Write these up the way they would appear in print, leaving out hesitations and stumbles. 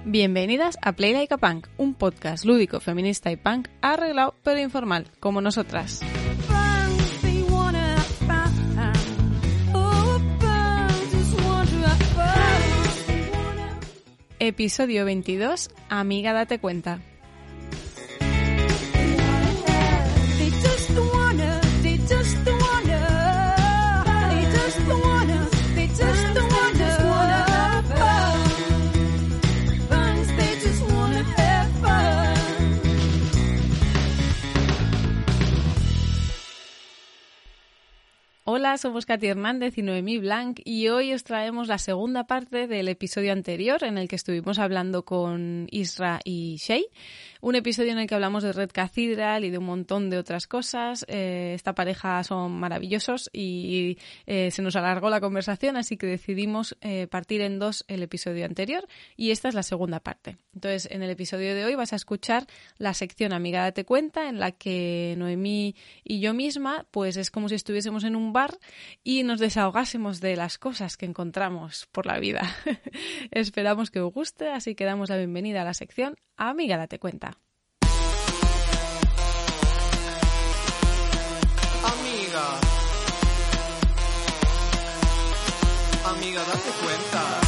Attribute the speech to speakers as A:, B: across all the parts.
A: Bienvenidas a Play Like a Punk, un podcast lúdico, feminista y punk arreglado pero informal, como nosotras. Episodio 22, Amiga date cuenta. Hola, somos Katy Hernández y Noemí Blanc y hoy os traemos la segunda parte del episodio anterior en el que estuvimos hablando con Isra y Shay. Un episodio en el que hablamos de Red Cathedral y de un montón de otras cosas. Esta pareja son maravillosos y se nos alargó la conversación, así que decidimos partir en dos el episodio anterior y esta es la segunda parte. Entonces, en el episodio de hoy vas a escuchar la sección Amiga date cuenta, en la que Noemí y yo misma, pues es como si estuviésemos en un bar y nos desahogásemos de las cosas que encontramos por la vida. Esperamos que os guste, así que damos la bienvenida a la sección Amiga date cuenta.
B: Amiga, date cuenta.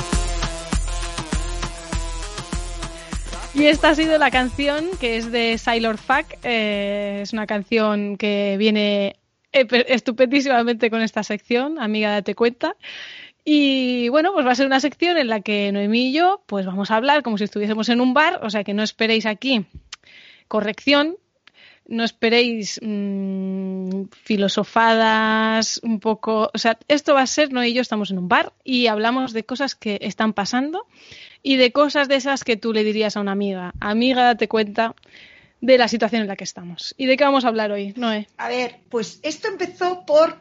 A: Y esta ha sido la canción que es de Sailor Fuck. Es una canción que viene estupendísimamente con esta sección, Amiga date cuenta. Y bueno, pues va a ser una sección en la que Noemí y yo pues vamos a hablar como si estuviésemos en un bar, o sea que no esperéis aquí corrección, no esperéis filosofadas un poco, o sea, esto va a ser, Noemí y yo estamos en un bar y hablamos de cosas que están pasando y de cosas de esas que tú le dirías a una amiga, date cuenta de la situación en la que estamos. ¿Y de qué vamos a hablar hoy, Noé?
C: A ver, pues esto empezó por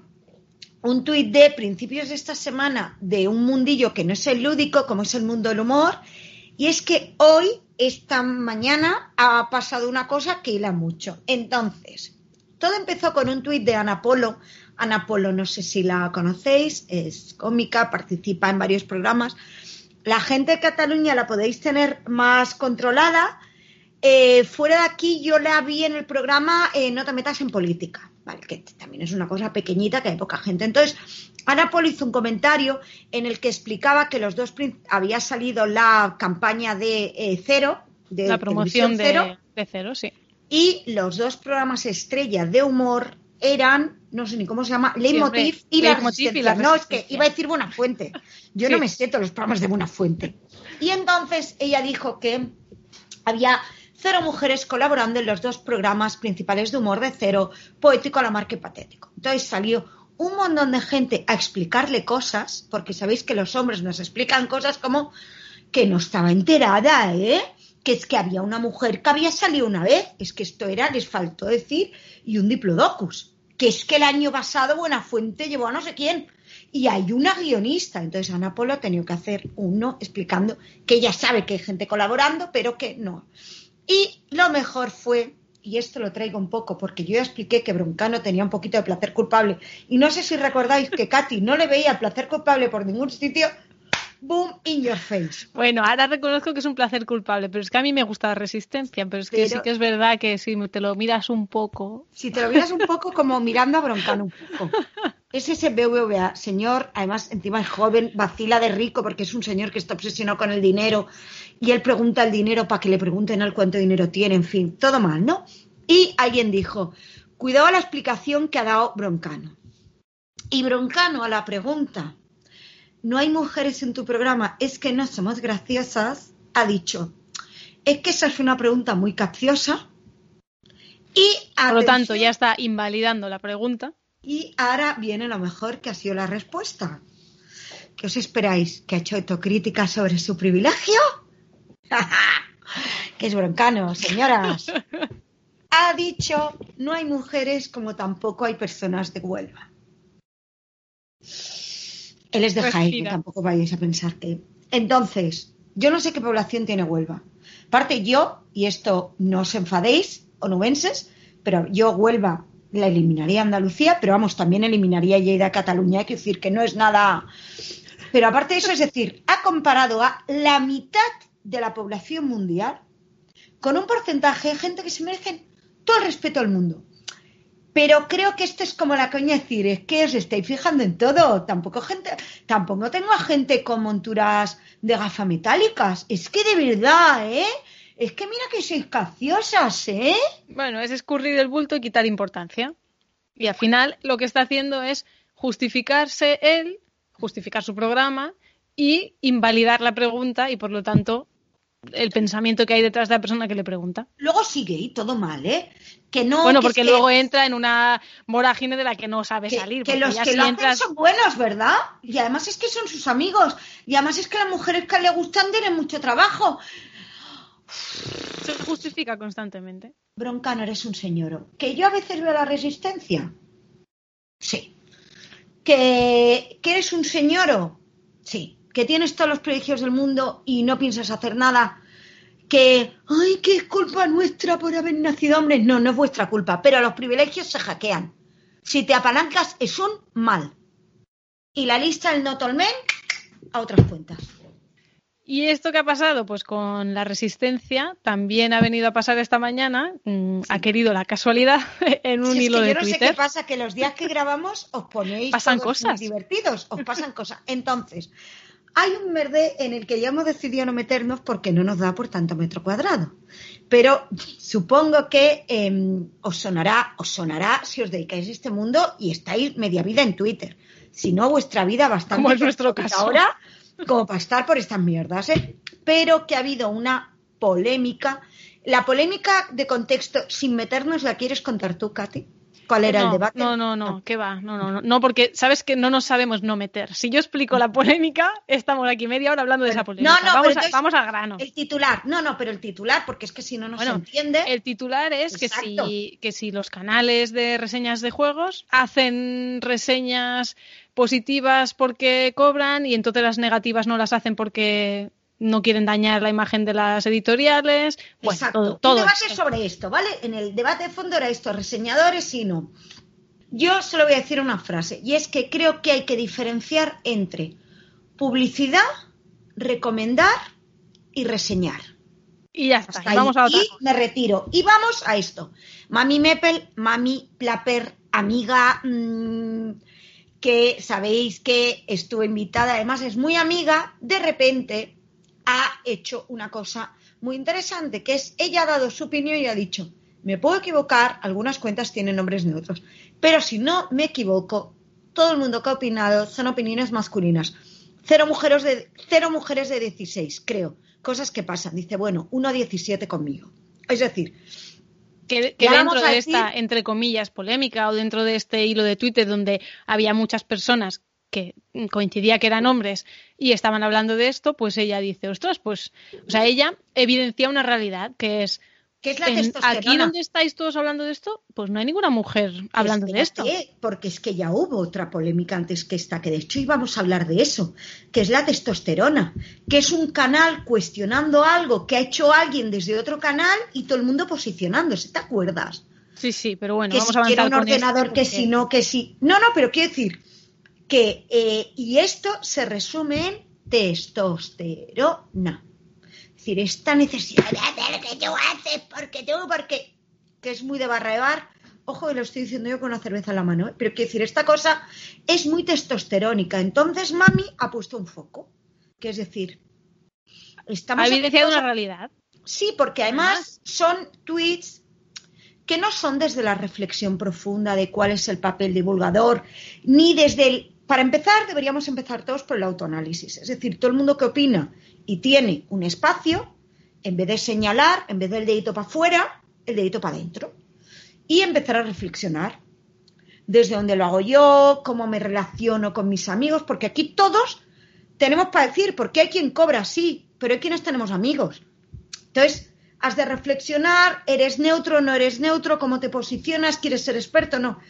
C: un tuit de principios de esta semana de un mundillo que no es el lúdico, como es el mundo del humor, y es que hoy, esta mañana, ha pasado una cosa que hila mucho. Entonces, todo empezó con un tuit de Ana Polo. Ana Polo, no sé si la conocéis, es cómica, participa en varios programas. La gente de Cataluña la podéis tener más controlada. Fuera de aquí yo la vi en el programa No te metas en política, ¿vale? Que también es una cosa pequeñita que hay poca gente. Entonces, Ana Polo hizo un comentario en el que explicaba que los dos había salido la campaña de Cero, de
A: la promoción de Cero, sí.
C: Y los dos programas estrella de humor eran, no sé ni cómo se llama, Leitmotiv y La Resistencia. No, es que iba a decir Buenafuente. Yo sí. No me sé todos los programas de Buenafuente. Y entonces ella dijo que había 0 mujeres colaborando en los dos programas principales de humor de Cero, Poético, Alarmante y Patético. Entonces salió un montón de gente a explicarle cosas, porque sabéis que los hombres nos explican cosas como que no estaba enterada, que es que había una mujer que había salido una vez, es que esto era, les faltó decir, y un diplodocus, que es que el año pasado Buenafuente llevó a no sé quién, y hay una guionista. Entonces Ana Polo ha tenido que hacer uno explicando que ella sabe que hay gente colaborando, pero que no. Y lo mejor fue, y esto lo traigo un poco porque yo ya expliqué que Broncano tenía un poquito de placer culpable, y no sé si recordáis que Katy no le veía placer culpable por ningún sitio. Boom, in your face.
A: Bueno, ahora reconozco que es un placer culpable, pero es que a mí me gusta la Resistencia, pero es que sí que es verdad que si te lo miras un poco...
C: Si te lo miras un poco, como mirando a Broncano un poco. Es ese BBVA, señor, además encima es joven, vacila de rico porque es un señor que está obsesionado con el dinero y él pregunta el dinero para que le pregunten al cuánto dinero tiene, en fin, todo mal, ¿no? Y alguien dijo, cuidado a la explicación que ha dado Broncano. Y Broncano a la pregunta, no hay mujeres en tu programa, es que no somos graciosas, ha dicho, es que esa es una pregunta muy capciosa y
A: por lo tanto ya está invalidando la pregunta.
C: Y ahora viene lo mejor, que ha sido la respuesta. ¿Qué os esperáis? ¿Que ha hecho autocrítica sobre su privilegio? Que es Broncano, señoras. Ha dicho, no hay mujeres como tampoco hay personas de Huelva. Él es de Jaén, tampoco vayáis a pensar que... Entonces, yo no sé qué población tiene Huelva. Aparte yo, y esto no os enfadéis, onubenses, pero yo Huelva la eliminaría Andalucía, pero vamos, también eliminaría Lleida Cataluña, hay que decir que no es nada... Pero aparte de eso, es decir, ha comparado a la mitad de la población mundial, con un porcentaje de gente que se merecen todo el respeto del mundo. Pero creo que esto es como la coña decir, es que os estáis fijando en todo. Tampoco tengo a gente con monturas de gafas metálicas. Es que de verdad, es que mira que sois caciosas,
A: Bueno, es escurrir el bulto y quitar importancia. Y al final lo que está haciendo es justificarse él, justificar su programa y invalidar la pregunta y, por lo tanto, el pensamiento que hay detrás de la persona que le pregunta.
C: Luego sigue y todo mal, Que no,
A: bueno,
C: que
A: porque luego entra en una vorágine de la que no sabe salir.
C: Que los que lo hacen son buenos, ¿verdad? Y además es que son sus amigos. Y además es que las mujeres que le gustan tienen mucho trabajo.
A: Se justifica constantemente.
C: Broncano, eres un señor. Que yo a veces veo la resistencia. Sí. Que eres un señor. Sí. Que tienes todos los privilegios del mundo y no piensas hacer nada. Que es culpa nuestra por haber nacido hombres. No, no es vuestra culpa, pero los privilegios se hackean. Si te apalancas es un mal. Y la lista del not all men a otras cuentas.
A: ¿Y esto qué ha pasado? Pues con la resistencia también ha venido a pasar esta mañana. Sí. Ha querido la casualidad en un hilo de Twitter.
C: Yo no sé qué pasa, que los días que grabamos os ponéis
A: pasan
C: todos
A: cosas
C: muy divertidos, os pasan cosas. Entonces, hay un merde en el que ya hemos decidido no meternos porque no nos da por tanto metro cuadrado. Pero supongo que os sonará si os dedicáis a este mundo y estáis media vida en Twitter. Si no, vuestra vida bastante...
A: Como es nuestro caso.
C: Ahora, como para estar por estas mierdas, Pero que ha habido una polémica. La polémica de contexto, sin meternos, ¿la quieres contar tú, Katy? ¿Cuál era el debate?
A: No, ¿qué va? No, porque sabes que no nos sabemos no meter. Si yo explico la polémica, estamos aquí media hora hablando de esa polémica. Vamos al grano.
C: El titular, pero el titular, porque es que si no se entiende.
A: El titular es que si los canales de reseñas de juegos hacen reseñas positivas porque cobran y entonces las negativas no las hacen porque no quieren dañar la imagen de las editoriales. Bueno,
C: exacto.
A: Todo
C: un debate sobre esto, ¿vale? En el debate de fondo era esto, reseñadores y no. Yo solo voy a decir una frase, y es que creo que hay que diferenciar entre publicidad, recomendar y reseñar.
A: Y ya está, y vamos a otra cosa.
C: Me retiro. Y vamos a esto. Mami Meppel, Mami Plapper, amiga, que sabéis que estuve invitada, además es muy amiga, de repente ha hecho una cosa muy interesante, que es, ella ha dado su opinión y ha dicho, me puedo equivocar, algunas cuentas tienen nombres neutros, pero si no me equivoco, todo el mundo que ha opinado son opiniones masculinas. Cero mujeres de 16, creo. Cosas que pasan. Dice, bueno, 1,17 conmigo. Es decir,
A: que dentro de esta, entre comillas, polémica o dentro de este hilo de Twitter donde había muchas personas que coincidía que eran hombres y estaban hablando de esto, pues ella dice, ostras, pues, o sea, ella evidencia una realidad que es
C: la testosterona.
A: Aquí donde estáis todos hablando de esto, pues no hay ninguna mujer hablando de esto.
C: Porque es que ya hubo otra polémica antes que esta, que de hecho íbamos a hablar de eso, que es la testosterona, que es un canal cuestionando algo que ha hecho alguien desde otro canal y todo el mundo posicionándose, ¿te acuerdas?
A: Sí, pero bueno,
C: que
A: vamos
C: si
A: a avanzar
C: un
A: con
C: ordenador,
A: esto
C: que si no, que sí. No, pero quiero decir que y esto se resume en testosterona. Es decir, esta necesidad de hacer lo que tú haces porque que es muy de barra de bar. Ojo, que lo estoy diciendo yo con una cerveza en la mano, pero quiero decir, esta cosa es muy testosterónica. Entonces, Mami ha puesto un foco, que es decir,
A: ha evidenciado una realidad.
C: Sí, porque además son tweets que no son desde la reflexión profunda de cuál es el papel divulgador, ni desde el... Para empezar, deberíamos empezar todos por el autoanálisis. Es decir, todo el mundo que opina y tiene un espacio, en vez de señalar, en vez del dedito para afuera, el dedito para adentro. Y empezar a reflexionar. Desde dónde lo hago yo, cómo me relaciono con mis amigos, porque aquí todos tenemos para decir, porque hay quien cobra, sí, pero hay quienes tenemos amigos. Entonces, has de reflexionar, ¿eres neutro, no eres neutro? ¿Cómo te posicionas? ¿Quieres ser experto? No.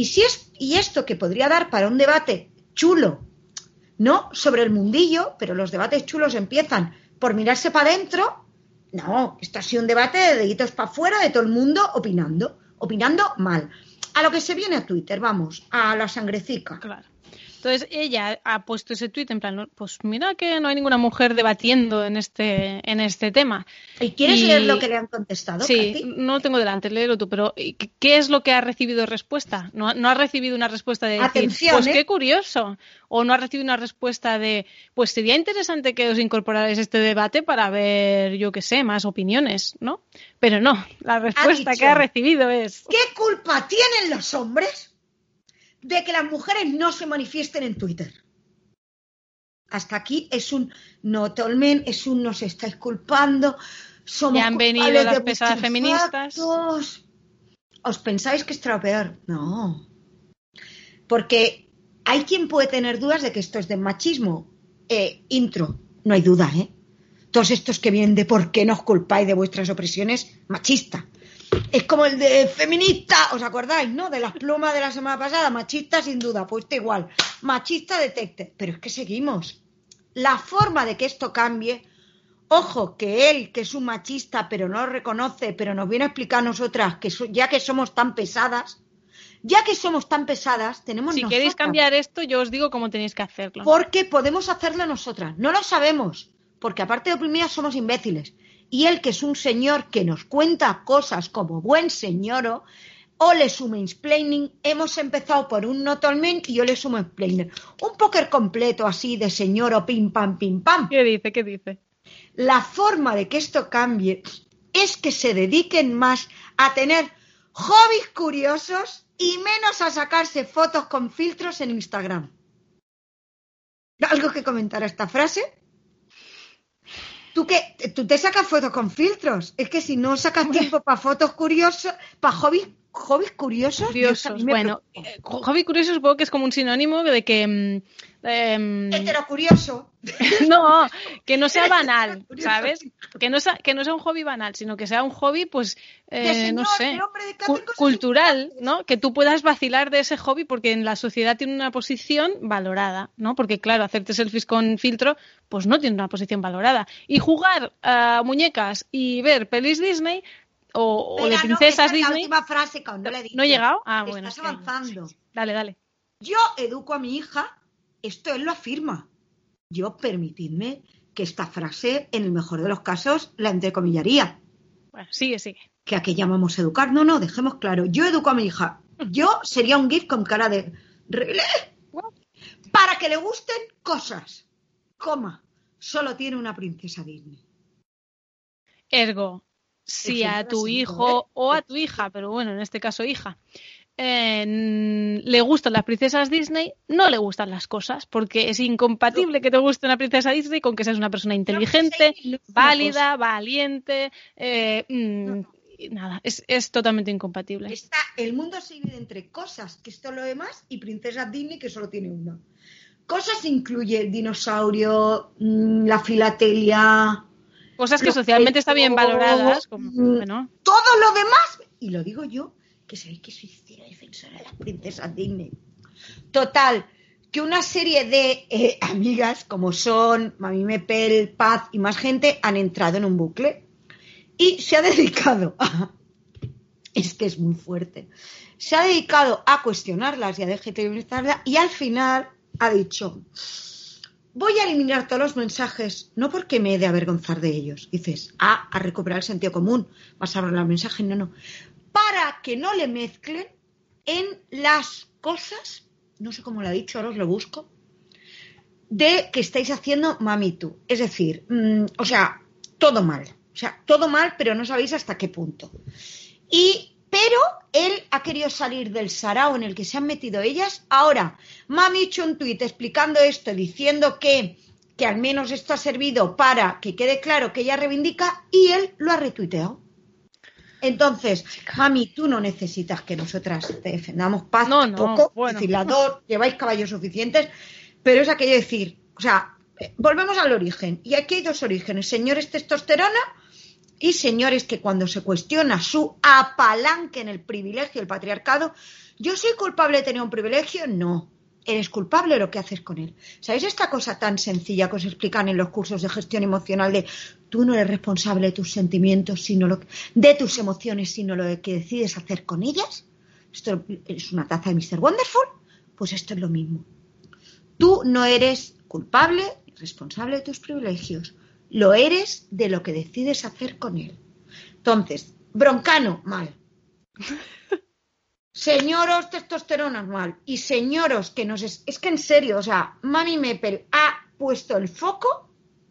C: Y esto que podría dar para un debate chulo, no sobre el mundillo, pero los debates chulos empiezan por mirarse para adentro. No, esto ha sido un debate de deditos para afuera, de todo el mundo opinando mal. A lo que se viene a Twitter, vamos, a la sangrecica.
A: Claro. Entonces ella ha puesto ese tuit en plan, pues mira que no hay ninguna mujer debatiendo en este tema.
C: ¿Y quieres leer lo que le han contestado,
A: Sí,
C: Katy?
A: no lo tengo delante, léelo tú, pero ¿qué es lo que ha recibido respuesta? No ha recibido una respuesta de decir,
C: atención,
A: pues qué curioso, o no ha recibido una respuesta de, pues sería interesante que os incorporarais a este debate para ver, yo qué sé, más opiniones, ¿no? Pero no, la respuesta que ha recibido es...
C: ¿Qué culpa tienen los hombres de que las mujeres no se manifiesten en Twitter? Hasta aquí es un not all men, es un nos estáis culpando, somos
A: ya han venido las pesadas feministas.
C: Actos. ¿Os pensáis que es peor? No. Porque hay quien puede tener dudas de que esto es de machismo. Intro, no hay duda, ¿eh? Todos estos que vienen de por qué nos culpáis de vuestras opresiones, machista. Es como el de feminista, ¿os acordáis, no? De las plumas de la semana pasada, machista sin duda, pues está igual. Machista detecte. Pero es que seguimos. La forma de que esto cambie, ojo, que él, que es un machista, pero no lo reconoce, pero nos viene a explicar a nosotras que ya que somos tan pesadas, tenemos
A: si
C: nosotras.
A: Queréis cambiar esto, yo os digo cómo tenéis que hacerlo.
C: Porque podemos hacerlo nosotras. No lo sabemos, porque aparte de oprimidas somos imbéciles. Y él, que es un señor que nos cuenta cosas como buen señoro, o le sumo explaining, hemos empezado por un not all men y yo le sumo explainer. Un póker completo así de señoro pim pam pim pam.
A: ¿Qué dice?
C: La forma de que esto cambie es que se dediquen más a tener hobbies curiosos y menos a sacarse fotos con filtros en Instagram. ¿Algo que comentar a esta frase? ¿Tú te sacas fotos con filtros? Es que si no sacas tiempo para fotos curiosas, para hobbies curiosos.
A: Bueno, hobby curioso supongo que es como un sinónimo de que...
C: heterocurioso.
A: No, que no sea banal, ¿sabes? Que no sea un hobby banal, sino que sea un hobby, pues, no sé, cultural, ¿no? Que tú puedas vacilar de ese hobby porque en la sociedad tiene una posición valorada, ¿no? Porque, claro, hacerte selfies con filtro, pues no tiene una posición valorada. Y jugar a muñecas y ver pelis Disney... O de princesas Disney.
C: La última frase, cuando le he dicho.
A: ¿No he llegado? Ah, bueno.
C: Estás avanzando.
A: Dale.
C: Yo educo a mi hija, esto él lo afirma. Yo, permitidme que esta frase, en el mejor de los casos, la entrecomillaría.
A: Bueno, sigue.
C: ¿Que a qué llamamos educar? No, dejemos claro. Yo educo a mi hija. Yo sería un gif con cara de... Para que le gusten cosas. Solo tiene una princesa Disney.
A: Ergo... Si a tu hijo o a tu hija, pero bueno, en este caso hija, le gustan las princesas Disney, no le gustan las cosas, porque es incompatible que te guste una princesa Disney con que seas una persona inteligente, válida, valiente, nada, es totalmente incompatible.
C: El mundo se divide entre cosas, que esto es lo demás, y princesas Disney, que solo tiene una. Cosas incluye el dinosaurio, la filatelia...
A: Cosas que socialmente están bien valoradas. Como, bueno.
C: Todo lo demás, y lo digo yo, que sabéis que soy cero defensora de las princesas Disney. Total, que una serie de amigas, como son Mami Mepel, Paz y más gente, han entrado en un bucle. Y se ha dedicado a... Es que es muy fuerte. Se ha dedicado a cuestionarlas y a degeneralizarlas y al final ha dicho... Voy a eliminar todos los mensajes, no porque me he de avergonzar de ellos. Dices, a recuperar el sentido común, vas a hablar los mensajes, no. Para que no le mezclen en las cosas, no sé cómo lo ha dicho, ahora os lo busco, de que estáis haciendo mami tú. Es decir, todo mal. Todo mal, pero no sabéis hasta qué punto. Pero él ha querido salir del sarao en el que se han metido ellas. Ahora, mami ha hecho un tuit explicando esto, diciendo que al menos esto ha servido para que quede claro que ella reivindica, y él lo ha retuiteado. Entonces, mami, tú no necesitas que nosotras te defendamos. Paz, tampoco. Bueno. Es decir, las dos lleváis caballos suficientes, pero es aquello de decir, volvemos al origen. Y aquí hay dos orígenes, señores testosterona y señores que cuando se cuestiona su apalanque en el privilegio, el patriarcado, ¿yo soy culpable de tener un privilegio? No. Eres culpable de lo que haces con él. ¿Sabéis esta cosa tan sencilla que os explican en los cursos de gestión emocional de tú no eres responsable de tus sentimientos, de tus emociones, sino lo que decides hacer con ellas? Esto es una taza de Mr. Wonderful. Pues esto es lo mismo. Tú no eres culpable ni responsable de tus privilegios. Lo eres de lo que decides hacer con él. Entonces, broncano, mal. Señoros testosteronas, mal. Y señoros que nos... Es que en serio, o sea, Mami Meppel ha puesto el foco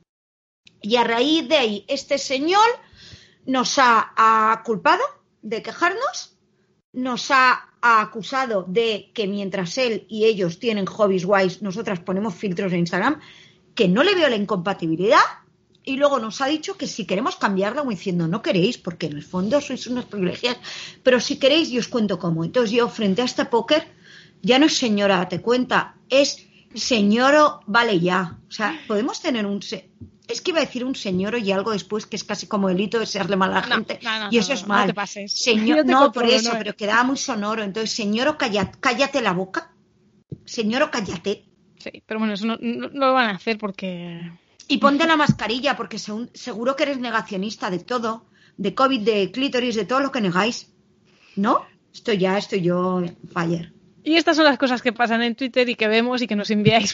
C: y a raíz de ahí este señor nos ha culpado de quejarnos, nos ha acusado de que mientras él y ellos tienen hobbies guays, nosotras ponemos filtros en Instagram, que no le veo la incompatibilidad, y luego nos ha dicho que si queremos cambiarla, como diciendo, no queréis, porque en el fondo sois unos privilegiados, pero si queréis, yo os cuento cómo. Entonces yo, frente a este póker, ya no es señora, date cuenta, es señoro, vale ya. O sea, podemos tener es que iba a decir un señor y algo después que es casi como delito de serle mal a la gente. Y eso es mal.
A: No te pases.
C: Señor, no, por eso, pero quedaba muy sonoro. Entonces, señoro, cállate la boca. Señoro, cállate.
A: Sí, pero bueno, eso no lo van a hacer porque...
C: Y ponte la mascarilla, porque seguro que eres negacionista de todo, de COVID, de clítoris, de todo lo que negáis. ¿No? Estoy yo fire.
A: Y estas son las cosas que pasan en Twitter y que vemos y que nos enviáis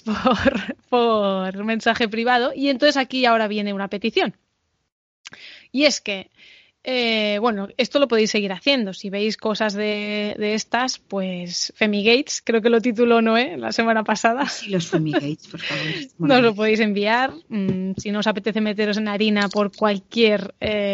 A: por mensaje privado. Y entonces aquí ahora viene una petición. Y es que, bueno, esto lo podéis seguir haciendo. Si veis cosas de estas, pues Femigates, creo que lo tituló Noé la semana pasada.
C: Sí, los Femigates, por favor.
A: Nos lo podéis enviar. Si no os apetece meteros en harina por cualquier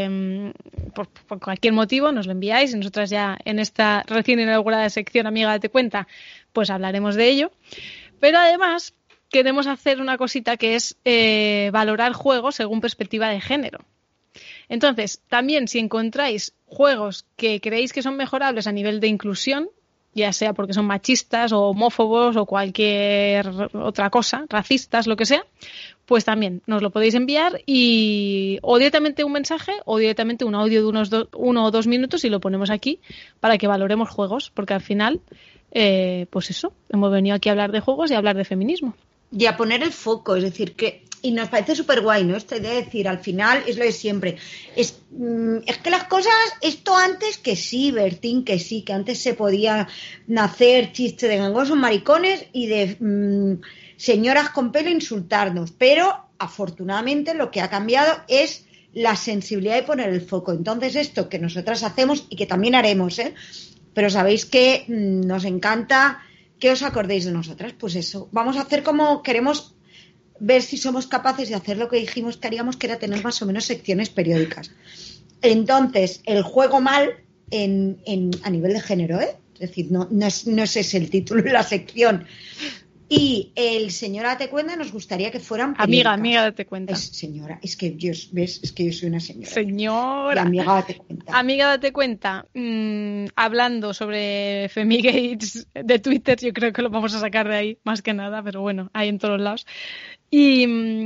A: por cualquier motivo, nos lo enviáis y nosotras ya en esta recién inaugurada sección Amiga Date Cuenta, pues hablaremos de ello. Pero además queremos hacer una cosita que es valorar juegos según perspectiva de género. Entonces, también si encontráis juegos que creéis que son mejorables a nivel de inclusión, ya sea porque son machistas o homófobos o cualquier otra cosa, racistas, lo que sea, pues también nos lo podéis enviar y o directamente un mensaje o directamente un audio de unos 1 o 2 minutos y lo ponemos aquí para que valoremos juegos, porque al final, pues eso, hemos venido aquí a hablar de juegos y a hablar de feminismo.
C: Y a poner el foco, es decir, que... Y nos parece súper guay, ¿no? Esta idea de decir, al final, es lo de siempre. Es que las cosas, esto antes que sí, Bertín, que sí, que antes se podía hacer chistes de gangosos maricones y de señoras con pelo insultarnos. Pero, afortunadamente, lo que ha cambiado es la sensibilidad de poner el foco. Entonces, esto que nosotras hacemos y que también haremos, pero sabéis que nos encanta que os acordéis de nosotras. Pues eso, vamos a hacer como queremos... ver si somos capaces de hacer lo que dijimos que haríamos, que era tener más o menos secciones periódicas. Entonces, el juego mal a nivel de género, es decir, no es ese el título de la sección. Y el señora Date Cuenta nos gustaría que fueran periódicas.
A: Amiga Date Cuenta.
C: Señora, es que yo soy una señora.
A: Señora.
C: Y amiga Date Cuenta.
A: Amiga Date Cuenta, hablando sobre Femigates de Twitter, yo creo que lo vamos a sacar de ahí, más que nada, pero bueno, hay en todos lados. Y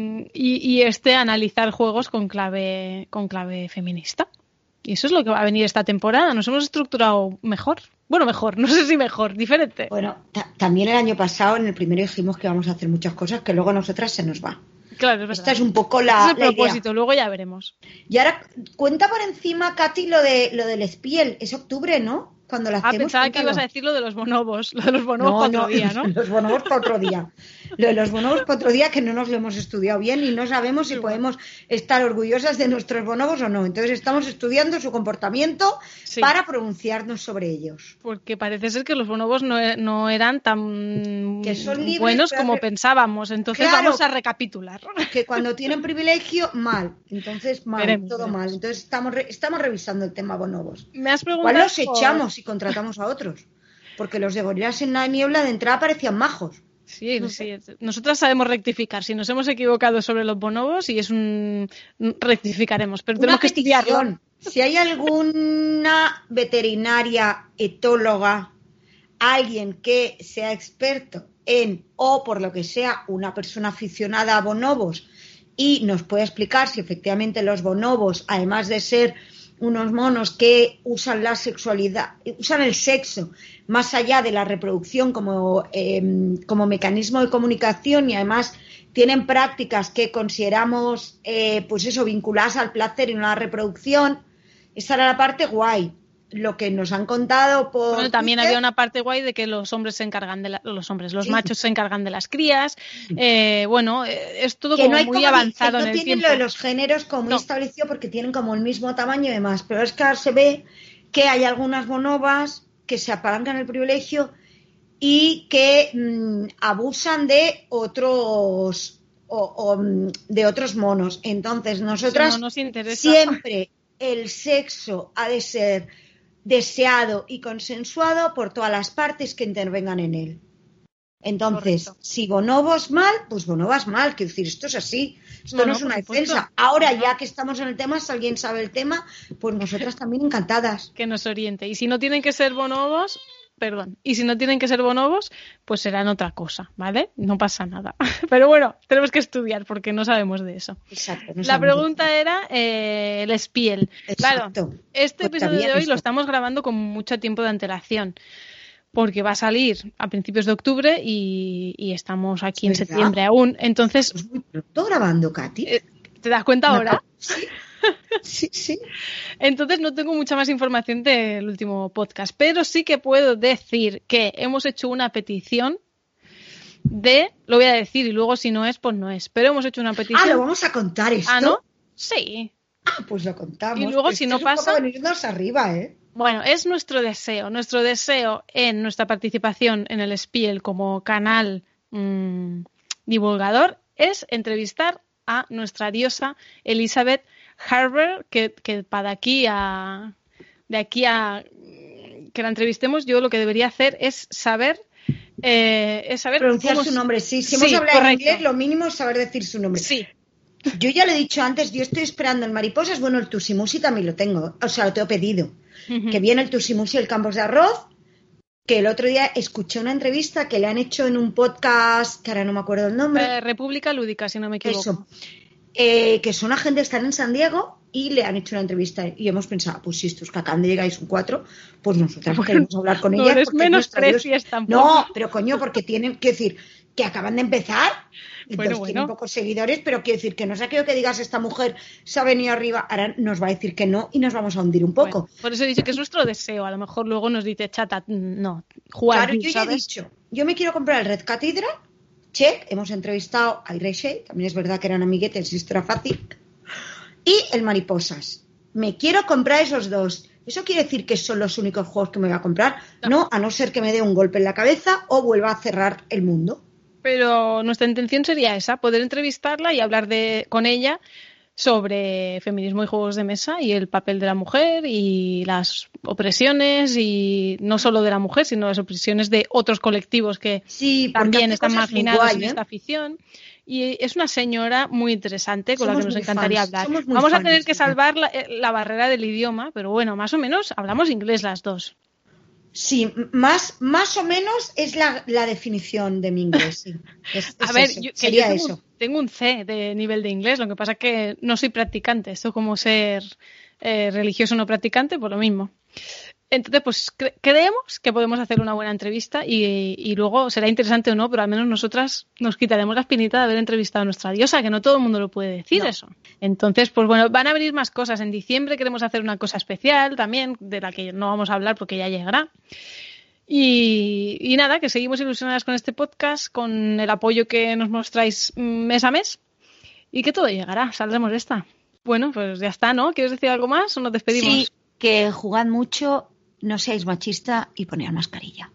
A: analizar juegos con clave feminista. Y eso es lo que va a venir esta temporada. Nos hemos estructurado mejor. Bueno, mejor, no sé si mejor, diferente.
C: Bueno, también el año pasado, en el primero dijimos que vamos a hacer muchas cosas que luego a nosotras se nos va.
A: Claro, es verdad.
C: Esta es un poco la
A: propósito,
C: idea.
A: Luego ya veremos.
C: Y ahora, cuenta por encima, Katy, lo del Spiel. Es octubre, ¿no? Cuando la hacemos.
A: Pensaba que ibas a decir lo de los bonobos. Lo de los bonobos para otro día, ¿no?
C: Los bonobos para otro día. Lo de los bonobos para otro día, que no nos lo hemos estudiado bien y no sabemos si podemos estar orgullosas de nuestros bonobos o no. Entonces estamos estudiando su comportamiento para pronunciarnos sobre ellos.
A: Porque parece ser que los bonobos no eran tan
C: libres,
A: buenos como pensábamos. Entonces claro, vamos a recapitular.
C: Que cuando tienen privilegio, mal. Entonces, mal, veremos. Mal. Entonces estamos revisando el tema bonobos.
A: Me has preguntado.
C: ¿Cuál los echamos y contratamos a otros? Porque los de Gorilas en la Niebla de entrada parecían majos.
A: Sí. Nosotras sabemos rectificar. Si nos hemos equivocado sobre los bonobos y rectificaremos, pero tenemos que estudiarlo.
C: Si hay alguna veterinaria, etóloga, alguien que sea experto o por lo que sea, una persona aficionada a bonobos y nos pueda explicar si efectivamente los bonobos, además de ser unos monos que usan la sexualidad, usan el sexo más allá de la reproducción como mecanismo de comunicación y además tienen prácticas que consideramos vinculadas al placer y no a la reproducción, esa era la parte guay. lo que nos han contado por
A: bueno, también
C: Twitter.
A: había una parte guay de que los hombres se encargan de los machos se encargan de las crías. Bueno, es todo
C: que
A: como
C: no hay
A: muy
C: como
A: avanzado en el
C: tienen
A: tiempo.
C: Lo de los géneros como muy establecido porque tienen como el mismo tamaño y demás, pero es que ahora se ve que hay algunas bonobas que se apalancan el privilegio y que abusan de otros de otros monos. Entonces, nosotras
A: no nos interesa.
C: Siempre el sexo ha de ser deseado y consensuado por todas las partes que intervengan en él. Entonces, correcto. Si bonobos mal, pues bonobas mal. Quiero decir, esto es así. Esto no es una defensa. Ahora, ya que estamos en el tema, si alguien sabe el tema, pues nosotras también encantadas.
A: Que nos oriente. Y si no tienen que ser bonobos, y si no tienen que ser bonobos, pues serán otra cosa, ¿vale? No pasa nada. Pero bueno, tenemos que estudiar porque no sabemos de eso.
C: Exacto.
A: La pregunta era el Spiel. Claro, este episodio de hoy lo estamos grabando con mucho tiempo de antelación. Porque va a salir a principios de octubre y estamos aquí en septiembre aún. Entonces,
C: es muy pronto grabando, Katy.
A: ¿Te das cuenta ahora?
C: Sí. Sí.
A: Entonces no tengo mucha más información del último podcast, pero sí que puedo decir que hemos hecho una petición lo voy a decir y luego si no es, pues no es. Pero hemos hecho una petición.
C: ¿Lo vamos a contar esto?
A: ¿No? Sí.
C: Pues lo contamos.
A: Y luego si no pasa...
C: Es un poco venirnos arriba, ¿eh?
A: Bueno, es nuestro deseo en nuestra participación en el Spiel como canal divulgador es entrevistar a nuestra diosa Elizabeth Harber, que para de aquí a que la entrevistemos, yo lo que debería hacer es saber
C: pronunciar su nombre. Sí, si hemos hablado en inglés, lo mínimo es saber decir su nombre.
A: Sí.
C: Yo ya lo he dicho antes, yo estoy esperando el mariposas, bueno, el tusimusi también lo tengo, o sea, lo tengo pedido. Que viene el tusimusi, el campos de arroz, que el otro día escuché una entrevista que le han hecho en un podcast, que ahora no me acuerdo el nombre.
A: República Lúdica, si no me equivoco.
C: Eso. Que son agentes, están en San Diego y le han hecho una entrevista y hemos pensado, pues si estos que acaban de llegar y son 4, pues nosotras queremos hablar con ellas.
A: No es menos precios tampoco.
C: No, pero coño, porque tienen que decir que acaban de empezar, entonces tienen pocos seguidores, pero quiero decir que no es aquello que digas esta mujer se ha venido arriba, ahora nos va a decir que no y nos vamos a hundir un poco.
A: Bueno, por eso he dicho que es nuestro deseo, a lo mejor luego nos dice chata, no, jugar.
C: Claro, yo ya he dicho, yo me quiero comprar el Red Cathedral. Check, hemos entrevistado a Ira y Shay, también es verdad que eran amiguetes, esto era fácil. Y el Mariposas. Me quiero comprar esos dos. ¿Eso quiere decir que son los únicos juegos que me voy a comprar? No, a no ser que me dé un golpe en la cabeza o vuelva a cerrar el mundo.
A: Pero nuestra intención sería esa, poder entrevistarla y hablar con ella sobre feminismo y juegos de mesa y el papel de la mujer y las opresiones, y no solo de la mujer, sino las opresiones de otros colectivos que también están marginados en esta afición. Y es una señora muy interesante con la que nos encantaría hablar. Vamos a tener que salvar la barrera del idioma, pero bueno, más o menos hablamos inglés las dos.
C: Sí, más o menos es la definición de mi inglés. Sí.
A: A ver, yo tengo un C de nivel de inglés, lo que pasa es que no soy practicante. Esto como ser religioso no practicante, pues lo mismo. Entonces, pues creemos que podemos hacer una buena entrevista y luego será interesante o no, pero al menos nosotras nos quitaremos la espinita de haber entrevistado a nuestra diosa, que no todo el mundo lo puede decir eso. Entonces, pues bueno, van a venir más cosas. En diciembre queremos hacer una cosa especial también, de la que no vamos a hablar porque ya llegará. Y nada, que seguimos ilusionadas con este podcast, con el apoyo que nos mostráis mes a mes y que todo llegará, saldremos de esta. Bueno, pues ya está, ¿no? ¿Quieres decir algo más o nos despedimos?
C: Sí, que jugad mucho, no seáis machista y poneos mascarilla.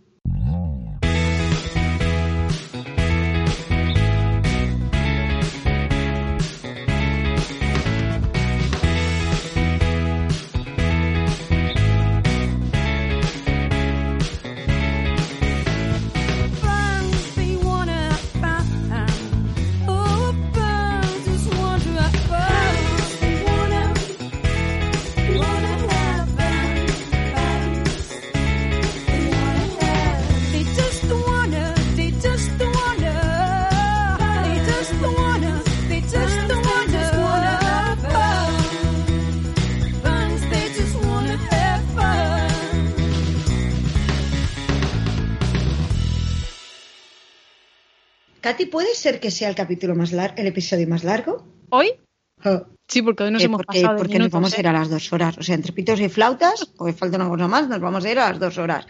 C: Katy, ¿puede ser que sea el capítulo el episodio más largo?
A: ¿Hoy? Sí, porque hoy nos hemos pasado de
C: porque
A: minutos,
C: nos vamos a ir a las 2 horas. O sea, entre pitos y flautas, porque falta una cosa más, nos vamos a ir a las 2 horas.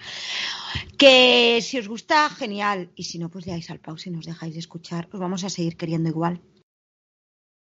C: Que si os gusta, genial. Y si no, pues le dais al pause y nos dejáis de escuchar. Os vamos a seguir queriendo igual.